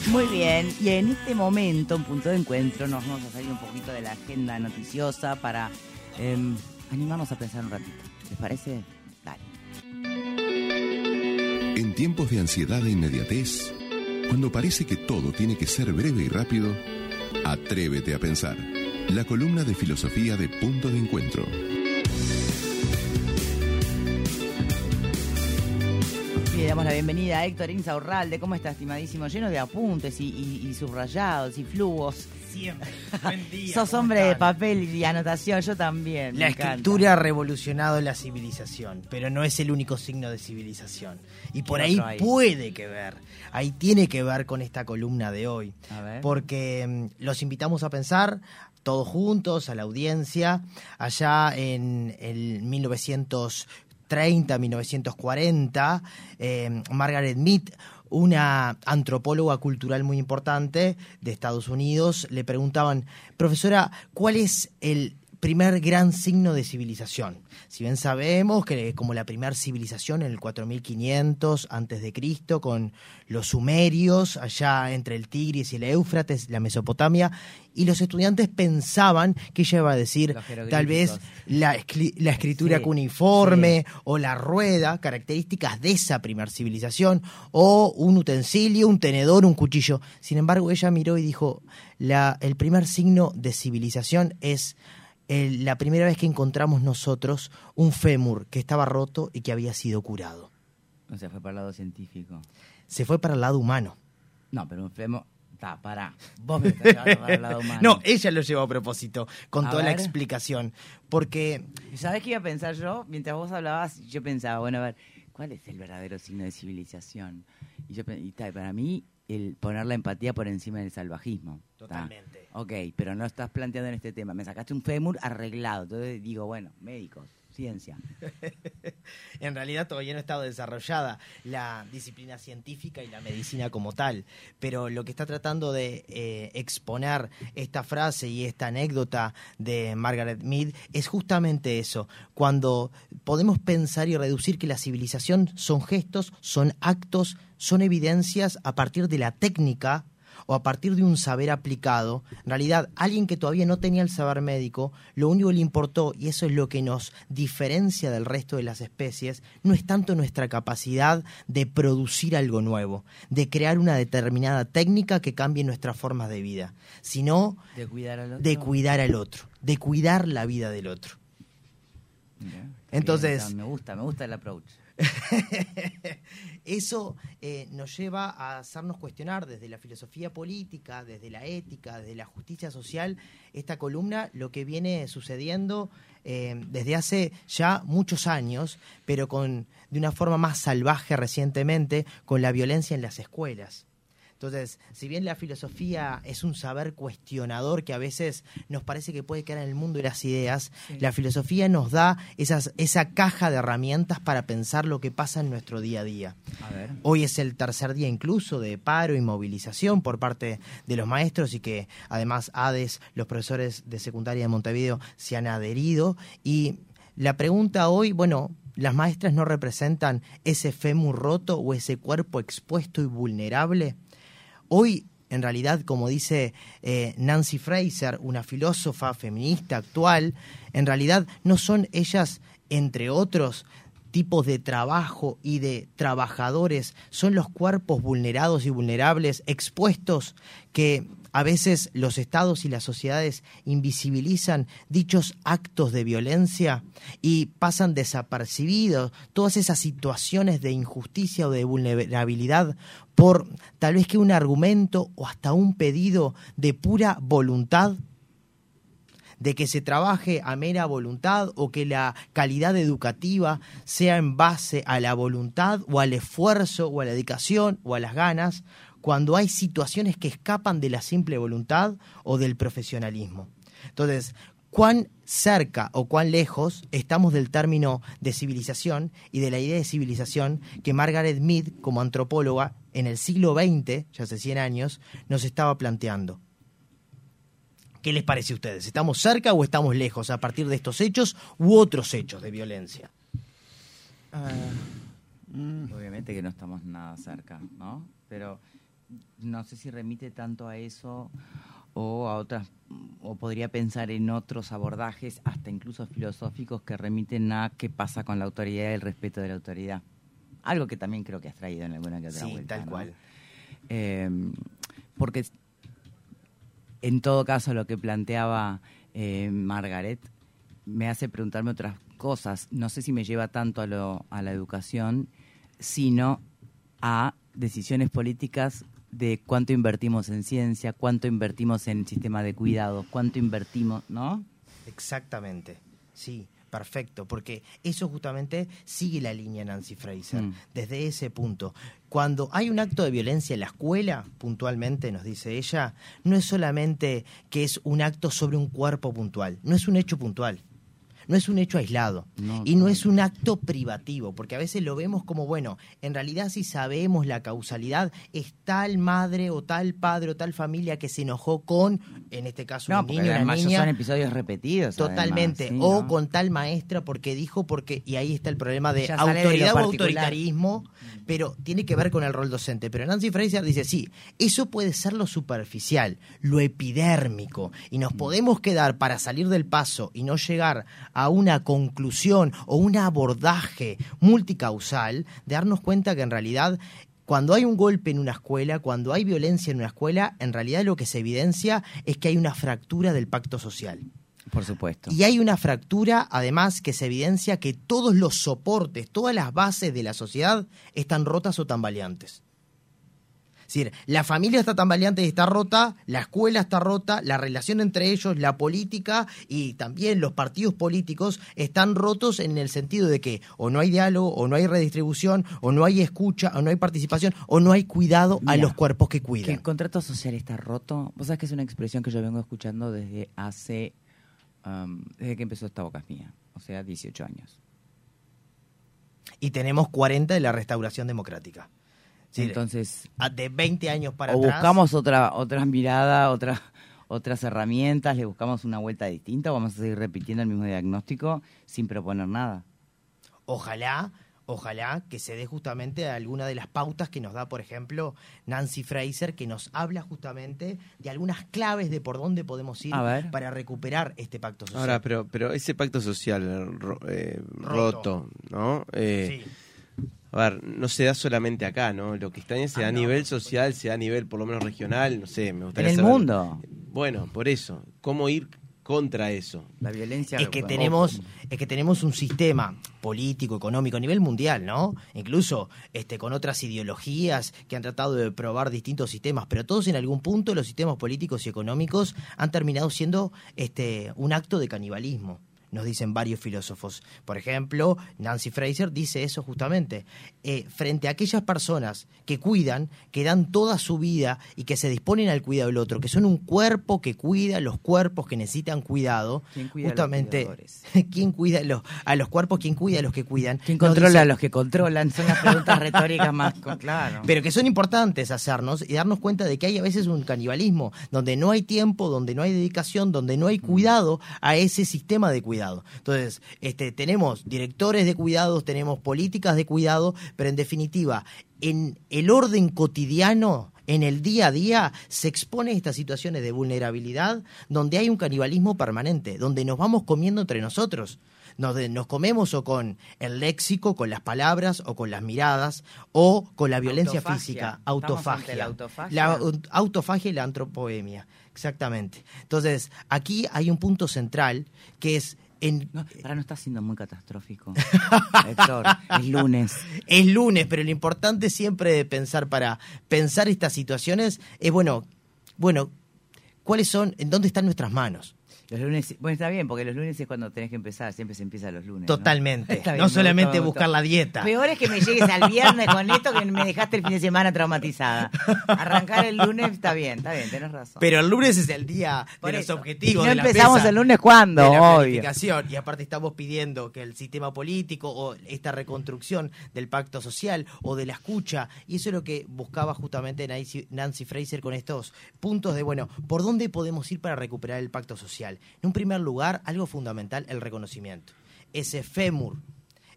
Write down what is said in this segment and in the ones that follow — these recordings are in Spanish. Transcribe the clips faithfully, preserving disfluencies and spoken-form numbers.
Muy bien, y en este momento, un punto de encuentro, nos vamos a salir un poquito de la agenda noticiosa para eh, animarnos a pensar un ratito. ¿Les parece? Dale. En tiempos de ansiedad e inmediatez, cuando parece que todo tiene que ser breve y rápido, atrévete a pensar. La columna de filosofía de Punto de Encuentro. Le damos la bienvenida a Héctor Insaurralde. ¿Cómo está, estimadísimo? Lleno de apuntes y, y, y subrayados y flujos. Siempre. Buen día. Sos hombre están? de papel y anotación, yo también. La escritura ha revolucionado la civilización, pero no es el único signo de civilización. Y por ahí hay? puede que ver, ahí tiene que ver con esta columna de hoy. A ver. Porque um, los invitamos a pensar todos juntos, a la audiencia, allá en el mil novecientos treinta, mil novecientos cuarenta, eh, Margaret Mead, una antropóloga cultural muy importante de Estados Unidos, le preguntaban: profesora, ¿cuál es el primer gran signo de civilización? Si bien sabemos que como la primera civilización en el cuatro mil quinientos antes de Cristo, con los sumerios allá entre el Tigris y el Éufrates, la Mesopotamia, y los estudiantes pensaban que ella iba a decir tal vez la, la escritura sí, cuneiforme sí. o la rueda, características de esa primera civilización, o un utensilio, un tenedor, un cuchillo. Sin embargo, ella miró y dijo: la, el primer signo de civilización es El, la primera vez que encontramos nosotros un fémur que estaba roto y que había sido curado. O sea, fue para el lado científico. Se fue para el lado humano. No, pero un fémur... Está, pará. Vos me estás llevando para el lado humano. No, ella lo llevó a propósito, con a toda ver. la explicación. Porque... ¿Sabés qué iba a pensar yo? Mientras vos hablabas, yo pensaba, bueno, a ver, ¿cuál es el verdadero signo de civilización? Y, yo, y está, para mí, el poner la empatía por encima del salvajismo. Totalmente. ¿Tá? Ok, pero no estás planteando en este tema. Me sacaste un fémur arreglado. Entonces digo, bueno, médicos, ciencia. En realidad todavía no ha estado desarrollada la disciplina científica y la medicina como tal, pero lo que está tratando de eh, exponer esta frase y esta anécdota de Margaret Mead es justamente eso: cuando podemos pensar y reducir que la civilización son gestos, son actos, son evidencias a partir de la técnica o a partir de un saber aplicado. En realidad, alguien que todavía no tenía el saber médico, lo único que le importó, y eso es lo que nos diferencia del resto de las especies, no es tanto nuestra capacidad de producir algo nuevo, de crear una determinada técnica que cambie nuestras formas de vida, sino de cuidar al otro, de cuidar, al otro, de cuidar la vida del otro. Mira, Entonces, bien, me gusta, me gusta el approach. Eso eh, nos lleva a hacernos cuestionar desde la filosofía política, desde la ética, desde la justicia social, esta columna, lo que viene sucediendo eh, desde hace ya muchos años, pero con de una forma más salvaje recientemente, con la violencia en las escuelas. Entonces, si bien la filosofía es un saber cuestionador que a veces nos parece que puede quedar en el mundo de las ideas, sí. La filosofía nos da esas, esa caja de herramientas para pensar lo que pasa en nuestro día a día. A ver. Hoy es el tercer día incluso de paro y movilización por parte de los maestros, y que además A D E S, los profesores de secundaria de Montevideo, se han adherido. Y la pregunta hoy, bueno, ¿las maestras no representan ese fémur roto o ese cuerpo expuesto y vulnerable? Hoy, en realidad, como dice eh, Nancy Fraser, una filósofa feminista actual, en realidad no son ellas, entre otros tipos de trabajo y de trabajadores, son los cuerpos vulnerados y vulnerables, expuestos, que a veces los estados y las sociedades invisibilizan dichos actos de violencia y pasan desapercibidos todas esas situaciones de injusticia o de vulnerabilidad por tal vez que un argumento o hasta un pedido de pura voluntad, de que se trabaje a mera voluntad, o que la calidad educativa sea en base a la voluntad o al esfuerzo o a la dedicación o a las ganas, cuando hay situaciones que escapan de la simple voluntad o del profesionalismo. Entonces, ¿cuán cerca o cuán lejos estamos del término de civilización y de la idea de civilización que Margaret Mead, como antropóloga, en el siglo veinte, ya hace cien años, nos estaba planteando? ¿Qué les parece a ustedes? ¿Estamos cerca o estamos lejos a partir de estos hechos u otros hechos de violencia? Uh, mm, obviamente que no estamos nada cerca, ¿no? Pero no sé si remite tanto a eso o a otras, o podría pensar en otros abordajes, hasta incluso filosóficos, que remiten a qué pasa con la autoridad y el respeto de la autoridad. Algo que también creo que has traído en alguna que otra sí, vuelta. tal ¿no? cual. Eh, porque en todo caso lo que planteaba eh, Margaret me hace preguntarme otras cosas. No sé si me lleva tanto a, lo, a la educación, sino a decisiones políticas de cuánto invertimos en ciencia, cuánto invertimos en sistema de cuidados, cuánto invertimos, ¿no? Exactamente, sí, perfecto, porque eso justamente sigue la línea Nancy Fraser, mm. desde ese punto. Cuando hay un acto de violencia en la escuela, puntualmente nos dice ella, no es solamente que es un acto sobre un cuerpo puntual, no es un hecho puntual. No es un hecho aislado no, y no es un acto privativo, porque a veces lo vemos como, bueno, en realidad si sabemos la causalidad, es tal madre o tal padre o tal familia que se enojó con, en este caso, no, un niño o una niña. Son episodios repetidos. Totalmente, además, o ¿sí, no? con tal maestra porque dijo, porque y ahí está el problema de ya autoridad de o autoritarismo, pero tiene que ver con el rol docente. Pero Nancy Fraser dice, sí, eso puede ser lo superficial, lo epidérmico, y nos podemos quedar para salir del paso y no llegar a una conclusión o un abordaje multicausal, de darnos cuenta que en realidad cuando hay un golpe en una escuela, cuando hay violencia en una escuela, en realidad lo que se evidencia es que hay una fractura del pacto social. Por supuesto. Y hay una fractura, además, que se evidencia que todos los soportes, todas las bases de la sociedad están rotas o tambaleantes. Es decir, la familia está tambaleante y está rota, la escuela está rota, la relación entre ellos, la política y también los partidos políticos están rotos en el sentido de que o no hay diálogo, o no hay redistribución, o no hay escucha, o no hay participación, o no hay cuidado Mira, a los cuerpos que cuidan. Que el contrato social está roto. Vos sabés que es una expresión que yo vengo escuchando desde hace, um, desde que empezó esta Boca es Mía, o sea, dieciocho años. Y tenemos cuarenta de la restauración democrática. Sí, entonces, de veinte años para o atrás. O buscamos otra otra mirada, otra, otras herramientas, le buscamos una vuelta distinta, o vamos a seguir repitiendo el mismo diagnóstico sin proponer nada. Ojalá, ojalá que se dé justamente alguna de las pautas que nos da, por ejemplo, Nancy Fraser, que nos habla justamente de algunas claves de por dónde podemos ir para recuperar este pacto social. Ahora, pero, pero ese pacto social eh, roto, ¿no? Eh, sí. A ver, no se da solamente acá, ¿no? Lo que está en se da ah, a no, nivel social, se da a nivel por lo menos regional, no sé, me gustaría en el saber. mundo. Bueno, por eso, ¿cómo ir contra eso? La violencia. Es que tenemos, es que tenemos un sistema político, económico a nivel mundial, ¿no? Incluso este con otras ideologías que han tratado de probar distintos sistemas, pero todos en algún punto los sistemas políticos y económicos han terminado siendo este un acto de canibalismo. Nos dicen varios filósofos. Por ejemplo, Nancy Fraser dice eso justamente. Eh, frente a aquellas personas que cuidan, que dan toda su vida y que se disponen al cuidado del otro, que son un cuerpo que cuida los cuerpos que necesitan cuidado. ¿Quién cuida justamente, a los cuidadores? ¿Quién cuida los, a los cuerpos? ¿Quién cuida a los que cuidan? ¿Quién controla dice, a los que controlan? Son las preguntas retóricas más claro. Pero que son importantes hacernos y darnos cuenta de que hay a veces un canibalismo, donde no hay tiempo, donde no hay dedicación, donde no hay cuidado a ese sistema de cuidado. Entonces, este, tenemos directores de cuidados, tenemos políticas de cuidado, pero en definitiva, en el orden cotidiano, en el día a día, se exponen estas situaciones de vulnerabilidad donde hay un canibalismo permanente, donde nos vamos comiendo entre nosotros. Nos, nos comemos o con el léxico, con las palabras, o con las miradas, o con la violencia autofagia. física, autofagia. La autofagia. La autofagia y la antropoemia, exactamente. Entonces, aquí hay un punto central que es... En... No, ahora no está siendo muy catastrófico, Héctor, es lunes. Es lunes, pero lo importante siempre de pensar para pensar estas situaciones es, bueno, bueno, ¿cuáles son, en dónde están nuestras manos? Los lunes, bueno, está bien, porque los lunes es cuando tenés que empezar, siempre se empieza los lunes. Totalmente, ¿no? Bien, no solamente gustó, buscar gustó. la dieta. Peor es que me llegues al viernes con esto que me dejaste el fin de semana traumatizada. Arrancar el lunes está bien, está bien, tenés razón. Pero el lunes es el día Por de eso. los objetivos. ¿Y no de la empezamos mesa, el lunes cuándo? de la Obvio. planificación. Y aparte estamos pidiendo que el sistema político o esta reconstrucción del pacto social o de la escucha, y eso es lo que buscaba justamente Nancy, Nancy Fraser con estos puntos de, bueno, ¿por dónde podemos ir para recuperar el pacto social? En un primer lugar, algo fundamental, el reconocimiento. Ese fémur,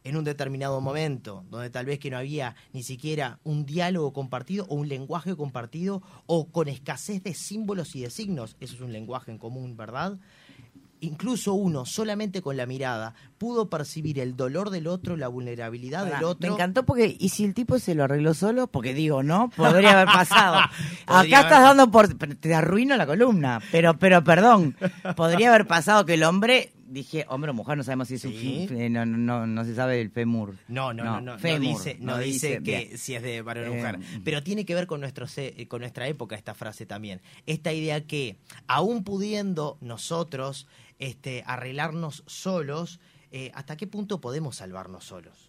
en un determinado momento, donde tal vez que no había ni siquiera un diálogo compartido o un lenguaje compartido, o con escasez de símbolos y de signos, eso es un lenguaje en común, ¿verdad? Incluso uno, solamente con la mirada, pudo percibir el dolor del otro, la vulnerabilidad Pará, del otro. Me encantó porque, ¿y si el tipo se lo arregló solo? Porque digo, ¿no? Podría haber pasado. Podría Acá estás haber... dando por... Te arruino la columna, pero pero perdón. Podría haber pasado que el hombre... Dije, hombre o mujer, no sabemos si es ¿Sí? un... No, no, no, no se sabe el fémur. No, no, no, no, no, fémur, no dice, no no dice dice, que bien. si es de varón o Eh, mujer. Pero tiene que ver con, nuestro, se- con nuestra época esta frase también. Esta idea que, aún pudiendo nosotros este, arreglarnos solos, eh, ¿hasta qué punto podemos salvarnos solos?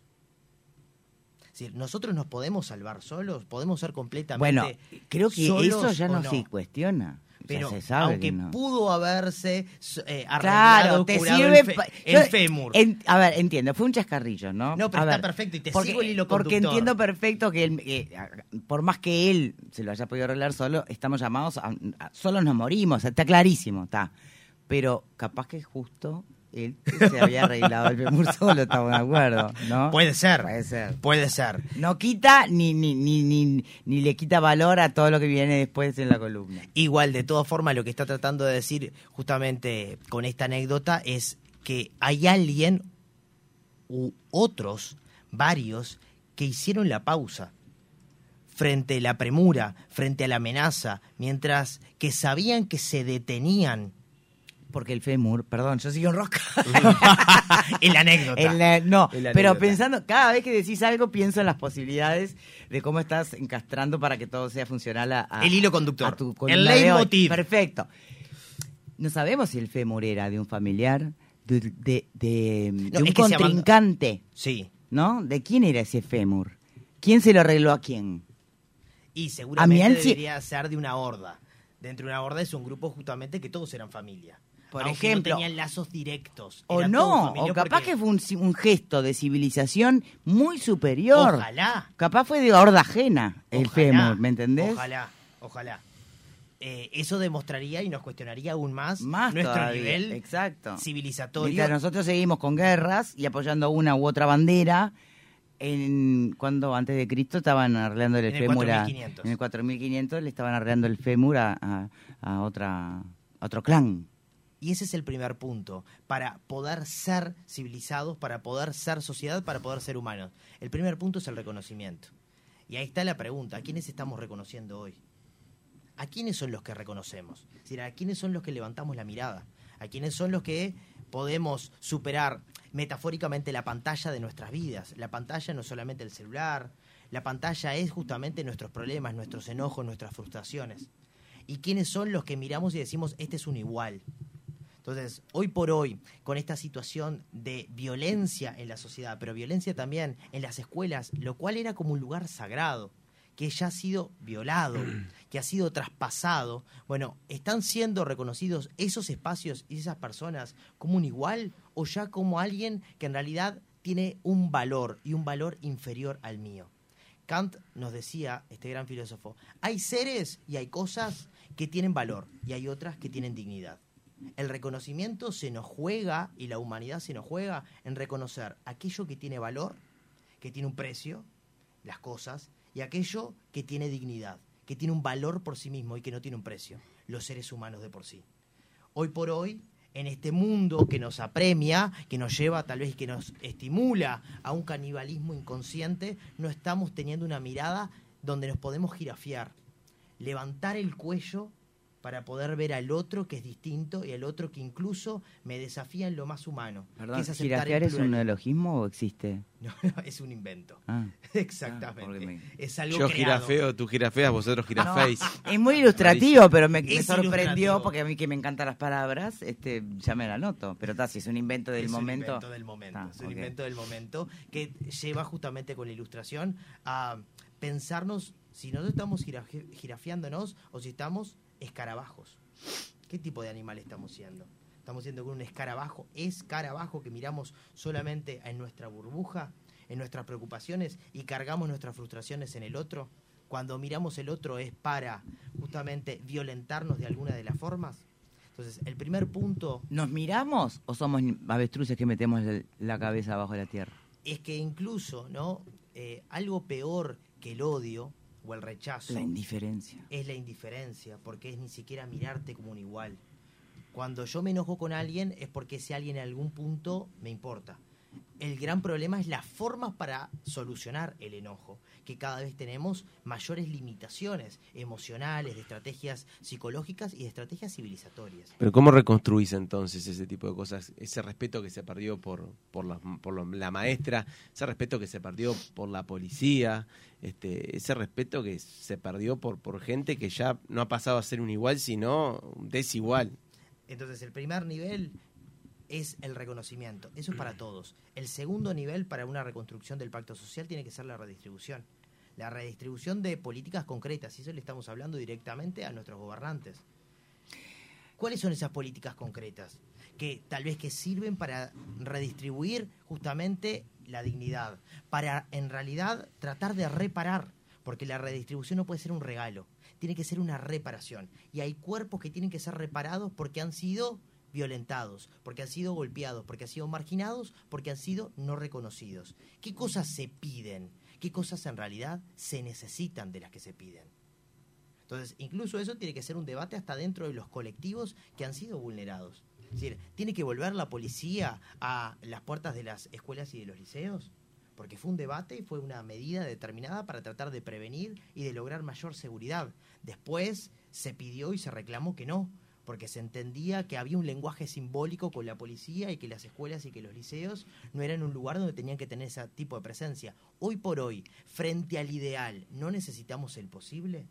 Es decir, ¿nosotros nos podemos salvar solos? ¿Podemos ser completamente Bueno, creo que solos eso ya o no, se cuestiona. Pero ya se sabe aunque que no. pudo haberse eh, arreglado, Claro, te curado sirve el, fe- pa- el yo- fémur. en- a ver, entiendo, fue un chascarrillo, ¿no? No, pero A está ver, perfecto y te porque, sigo el hilo porque conductor. entiendo perfecto que, él, que, por más que él se lo haya podido arreglar solo, estamos llamados a, a- solos nos morimos, está clarísimo, está. Pero capaz que justo él se había arreglado el fémur solo, estamos de acuerdo, ¿no? Puede ser. Puede ser. Puede ser. No quita ni, ni, ni, ni, ni le quita valor a todo lo que viene después en la columna. Igual, de todas formas, lo que está tratando de decir justamente con esta anécdota es que hay alguien u otros, varios, que hicieron la pausa frente a la premura, frente a la amenaza, mientras que sabían que se detenían. Porque el fémur, perdón, yo sigo en rosca. En la anécdota. En la- no, En la pero anécdota. pensando, cada vez que decís algo, pienso en las posibilidades de cómo estás encastrando para que todo sea funcional a, a- El hilo conductor. a tu El columna de hoy. leitmotiv. Perfecto. No sabemos si el fémur era de un familiar, de, de, de- de No, un es que se llaman- contrincante, Sí. ¿no? ¿De quién era ese fémur? ¿Quién se lo arregló a quién? Y seguramente A mí, si- debería ser de una horda. Dentro de una horda es un grupo justamente que todos eran familia. Por Aunque ejemplo. no tenían lazos directos. O Era todo no, familia o capaz porque- que fue un, un gesto de civilización muy superior. Ojalá. Capaz fue de horda ajena el Ojalá, fémur, ¿me entendés? Ojalá, ojalá. Eh, eso demostraría y nos cuestionaría aún más, Más nuestro todavía, nivel exacto. civilizatorio. Mientras nosotros seguimos con guerras y apoyando una u otra bandera, en cuando antes de Cristo estaban arreglando el En el fémur a- cuatro mil quinientos. en el cuatro mil quinientos le estaban arreglando el fémur a, a- a otra a otro clan. Y ese es el primer punto, para poder ser civilizados, para poder ser sociedad, para poder ser humanos. El primer punto es el reconocimiento. Y ahí está la pregunta, ¿a quiénes estamos reconociendo hoy? ¿A quiénes son los que reconocemos? Es decir, ¿a quiénes son los que levantamos la mirada? ¿A quiénes son los que podemos superar metafóricamente la pantalla de nuestras vidas? La pantalla no es solamente el celular, la pantalla es justamente nuestros problemas, nuestros enojos, nuestras frustraciones. ¿Y quiénes son los que miramos y decimos, este es un igual? Entonces, hoy por hoy, con esta situación de violencia en la sociedad, pero violencia también en las escuelas, lo cual era como un lugar sagrado, que ya ha sido violado, que ha sido traspasado, bueno, ¿están siendo reconocidos esos espacios y esas personas como un igual o ya como alguien que en realidad tiene un valor y un valor inferior al mío? Kant nos decía, este gran filósofo, hay seres y hay cosas que tienen valor y hay otras que tienen dignidad. El reconocimiento se nos juega y la humanidad se nos juega en reconocer aquello que tiene valor, que tiene un precio, las cosas, y aquello que tiene dignidad, que tiene un valor por sí mismo y que no tiene un precio, los seres humanos de por sí. Hoy por hoy, en este mundo que nos apremia, que nos lleva tal vez que nos estimula a un canibalismo inconsciente, no estamos teniendo una mirada donde nos podemos girafiar, levantar el cuello para poder ver al otro que es distinto y al otro que incluso me desafía en lo más humano. Perdón, que es aceptar ¿girafiar el es un pluralismo. neologismo o existe? No, no, es un invento. Ah. Exactamente. Ah, porque me- Es algo Yo creado. girafeo, tú girafeas, vosotros giraféis. Es muy ilustrativo, pero me, me Es sorprendió ilustrativo. porque a mí que me encantan las palabras, este, ya me la noto. Pero está, si es un invento del es momento. un invento del momento. Ah, es un ok. invento del momento que lleva justamente con la ilustración a pensarnos si nosotros estamos girafe- girafiándonos o si estamos escarabajos. ¿Qué tipo de animal estamos siendo? ¿Estamos siendo con un escarabajo? ¿Escarabajo que miramos solamente en nuestra burbuja, en nuestras preocupaciones y cargamos nuestras frustraciones en el otro? Cuando miramos el otro es para justamente violentarnos de alguna de las formas. Entonces, el primer punto, ¿Nos miramos o somos avestruces que metemos el- la cabeza abajo de la tierra? es que incluso, ¿no? Eh, algo peor que el odio o el rechazo... La indiferencia. Es la indiferencia, porque es ni siquiera mirarte como un igual. Cuando yo me enojo con alguien es porque ese alguien en algún punto me importa. El gran problema es las formas para solucionar el enojo, que cada vez tenemos mayores limitaciones emocionales, de estrategias psicológicas y de estrategias civilizatorias. Pero ¿cómo reconstruís entonces ese tipo de cosas? Ese respeto que se perdió por, por, la, por lo, la maestra, ese respeto que se perdió por la policía, este, ese respeto que se perdió por, por gente que ya no ha pasado a ser un igual, sino un desigual. Entonces, el primer nivel es el reconocimiento. Eso es para todos. El segundo nivel para una reconstrucción del pacto social tiene que ser la redistribución. La redistribución de políticas concretas, y eso le estamos hablando directamente a nuestros gobernantes. ¿Cuáles son esas políticas concretas? Que tal vez que sirven para redistribuir justamente la dignidad, para en realidad tratar de reparar, porque la redistribución no puede ser un regalo, tiene que ser una reparación. Y hay cuerpos que tienen que ser reparados porque han sido violentados, porque han sido golpeados, porque han sido marginados, porque han sido no reconocidos. ¿Qué cosas se piden? ¿Qué cosas en realidad se necesitan de las que se piden? Entonces, incluso eso tiene que ser un debate hasta dentro de los colectivos que han sido vulnerados. Es decir, ¿tiene que volver la policía a las puertas de las escuelas y de los liceos? Porque fue un debate y fue una medida determinada para tratar de prevenir y de lograr mayor seguridad. Después se pidió y se reclamó que no, porque se entendía que había un lenguaje simbólico con la policía y que las escuelas y que los liceos no eran un lugar donde tenían que tener ese tipo de presencia. Hoy por hoy, frente al ideal, ¿no necesitamos el posible?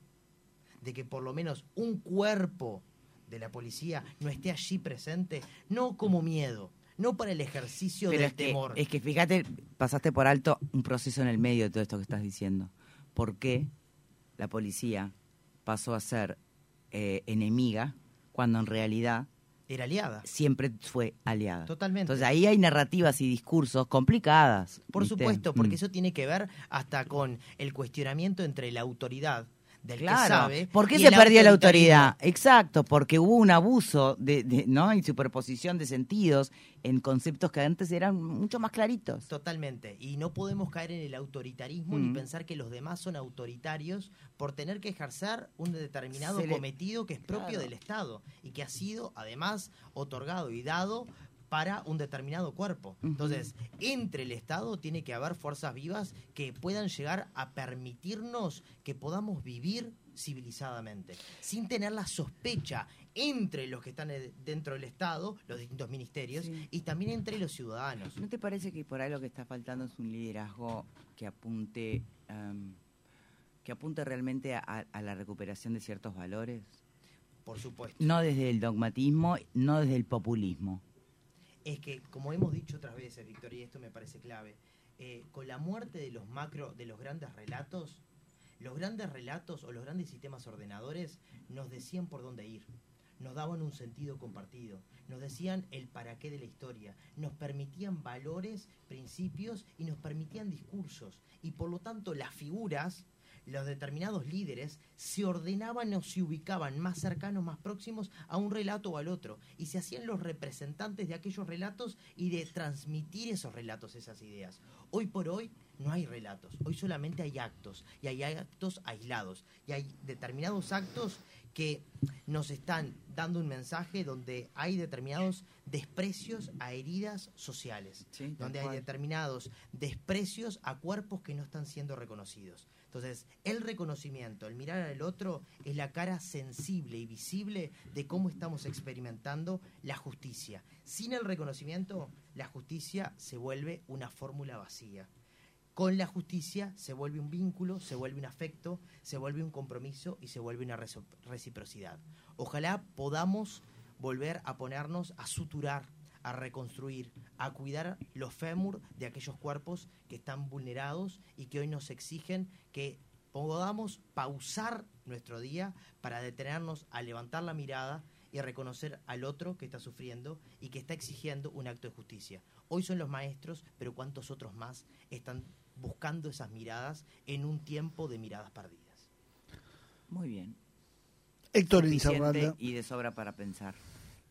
De que por lo menos un cuerpo de la policía no esté allí presente, no como miedo, no para el ejercicio Pero del es que, temor. Es que fíjate, pasaste por alto un proceso en el medio de todo esto que estás diciendo. ¿Por qué la policía pasó a ser eh, enemiga cuando en realidad era aliada? Siempre fue aliada. Totalmente. Entonces ahí hay narrativas y discursos complicadas. Por ¿viste? supuesto, porque mm. eso tiene que ver hasta con el cuestionamiento entre la autoridad del claro. que sabe. ¿Por qué y se el perdió la autoritarismo. autoridad? Exacto, porque hubo un abuso de, de, ¿no? y superposición de sentidos en conceptos que antes eran mucho más claritos. Totalmente. Y no podemos caer en el autoritarismo Mm. ni pensar que los demás son autoritarios por tener que ejercer un determinado Se le- cometido que es propio Claro. del Estado y que ha sido además otorgado y dado para un determinado cuerpo. Ujú. Entonces, entre el Estado tiene que haber fuerzas vivas que puedan llegar a permitirnos que podamos vivir civilizadamente, sin tener la sospecha entre los que están eh, dentro del Estado, los distintos ministerios, Sí. y también entre los ciudadanos. ¿No te parece que por ahí lo que está faltando es un liderazgo que apunte, um, que apunte realmente a, a la recuperación de ciertos valores? Por supuesto. No desde el dogmatismo, no desde el populismo. Es que, como hemos dicho otras veces, Victoria, y esto me parece clave, eh, con la muerte de los macro, de los grandes relatos, los grandes relatos o los grandes sistemas ordenadores nos decían por dónde ir, nos daban un sentido compartido, nos decían el para qué de la historia, nos permitían valores, principios y nos permitían discursos. Y por lo tanto las figuras, los determinados líderes, se ordenaban o se ubicaban más cercanos, más próximos a un relato o al otro, y se hacían los representantes de aquellos relatos y de transmitir esos relatos, esas ideas. Hoy por hoy no hay relatos, hoy solamente hay actos, y hay actos aislados, y hay determinados actos que nos están dando un mensaje donde hay determinados desprecios a heridas sociales, Sí, tal donde hay cual. determinados desprecios a cuerpos que no están siendo reconocidos. Entonces, el reconocimiento, el mirar al otro, es la cara sensible y visible de cómo estamos experimentando la justicia. Sin el reconocimiento, la justicia se vuelve una fórmula vacía. Con la justicia se vuelve un vínculo, se vuelve un afecto, se vuelve un compromiso y se vuelve una reso- reciprocidad. Ojalá podamos volver a ponernos a suturar, a reconstruir, a cuidar los fémur de aquellos cuerpos que están vulnerados y que hoy nos exigen que podamos pausar nuestro día para detenernos a levantar la mirada y a reconocer al otro que está sufriendo y que está exigiendo un acto de justicia. Hoy son los maestros, pero ¿cuántos otros más están buscando esas miradas en un tiempo de miradas perdidas? Muy bien. Héctor Suficiente Insaurralde. y de sobra para pensar.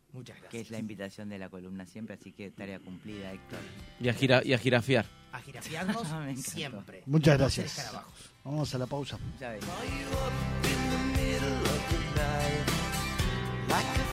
Muchas gracias. Que es la invitación de la columna siempre, así que tarea cumplida, Héctor. Y a, gira, y a girafiar. A girafiarnos Me encantó. siempre. Muchas Por ser gracias. escarabajos. Vamos a la pausa. Ya ves. Are you up in the middle of the night?